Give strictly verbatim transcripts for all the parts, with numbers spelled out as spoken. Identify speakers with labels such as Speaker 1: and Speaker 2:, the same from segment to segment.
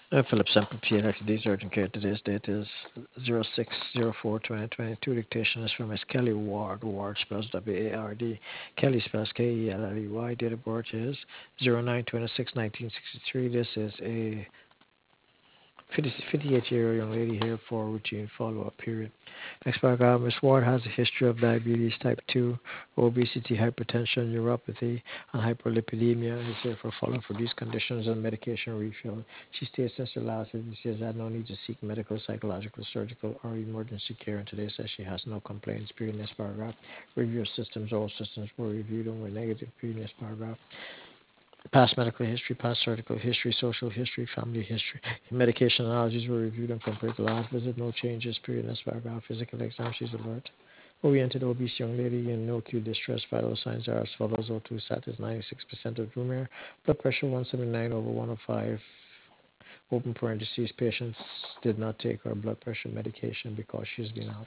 Speaker 1: Uh, Philip Semple, P N X D Urgent Care. Today's date is zero six zero four twenty twenty-two. Dictation is from Miss Kelly Ward. Ward spells W A R D. Kelly spells K E L L E Y. Date of birth is zero nine twenty-six nineteen sixty-three. This is a fifty-eight-year-old young lady here for routine follow-up period. Next paragraph, Miss Ward has a history of diabetes type two, obesity, hypertension, neuropathy, and hyperlipidemia. Is here for follow-up for these conditions and medication refill. She states since her last visit, she has had no need to seek medical, psychological, surgical, or emergency care, and today says she has no complaints. Period. Next paragraph, review systems. All systems were reviewed and were negative. Period. Next paragraph. Past medical history, past surgical history, social history, family history. Medication allergies were reviewed and compared to last visit. No changes. Period. Next paragraph. Physical exam. She's alert. Oriented obese young lady in no acute distress. Vital signs are as follows. O two status ninety-six percent of room air. Blood pressure one seventy-nine over one oh five. Open parentheses. Patients did not take her blood pressure medication because she's been out.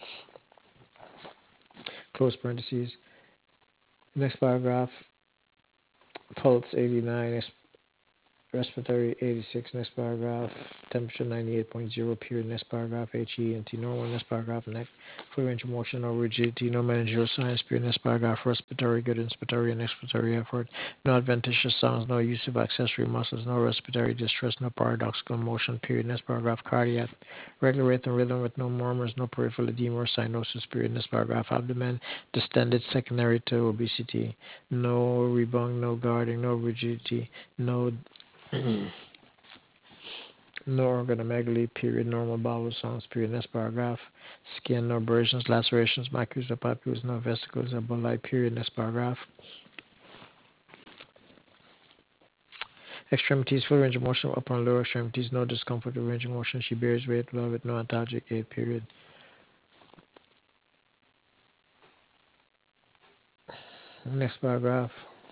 Speaker 1: Close parentheses. Next paragraph. Pulse eighty-nine. Respiratory eighty-six. Next paragraph. Temperature ninety-eight point zero. Period. Next paragraph. H E N T normal. Next paragraph. Neck. Full range of motion, no rigidity, no meningeal signs. Period. Next paragraph. Respiratory good, inspiratory and expiratory effort. No adventitious sounds. No use of accessory muscles. No respiratory distress. No paradoxical motion. Period. Next paragraph. Cardiac. Regular rate and rhythm with no murmurs. No peripheral edema or cyanosis. Period. Next paragraph. Abdomen distended secondary to obesity. No rebound. No guarding. No rigidity. No no organomegaly, period, normal bowel sounds, period. Next paragraph. Skin, no abrasions, lacerations, macules or papules, no vesicles or bulli, period. Next paragraph. Extremities, full range of motion, upper and lower extremities, no discomfort or range of motion. She bears weight well with no antalgic aid, period. Next paragraph.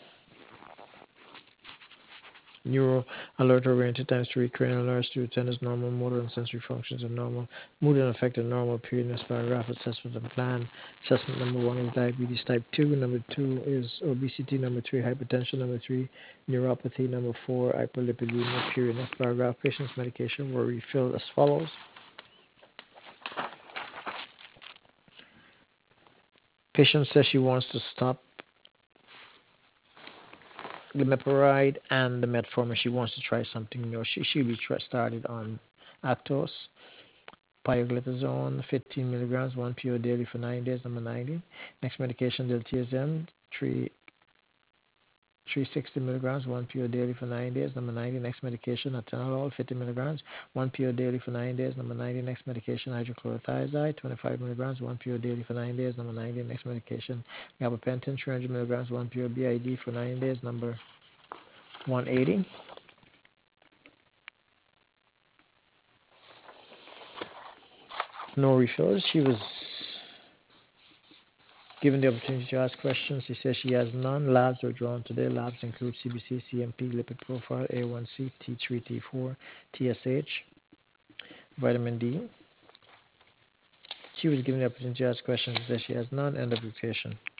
Speaker 1: Neuro alert oriented times three, cranial nerves through tennis, normal motor and sensory functions are normal. Mood and affect are normal. Period. Next paragraph. Assessment and plan. Assessment number one is diabetes type two. Number two is obesity. Number three, hypertension. Number three, neuropathy. Number four, hyperlipidemia. Period. Next paragraph. Patient's medication were refilled as follows. Patient says she wants to stop the Meparide and the metformin. She wants to try something new. She should be tr- started on Actos. Pioglitazone, fifteen milligrams, one pill daily for nine days, number ninety. Next medication, diltiazem, three, three hundred sixty milligrams, one pill daily for nine days, number ninety. Next medication, atenolol, fifty milligrams, one pill daily for nine days, number ninety. Next medication, hydrochlorothiazide, twenty-five milligrams, one pill daily for nine days, number ninety. Next medication, gabapentin, three hundred milligrams, one pill B I D for nine days, number one eighty. No refills. She was given the opportunity to ask questions. She says she has none. Labs are drawn today. Labs include C B C, C M P, lipid profile, A one C, T three, T four, T S H, vitamin D. She was given the opportunity to ask questions. She says she has none. End of dictation.